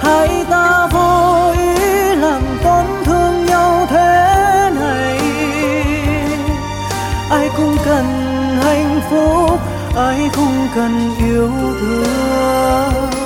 Hai ta vô ý làm tổn thương nhau thế này. Ai cũng cần hạnh phúc, ai cũng cần yêu thương.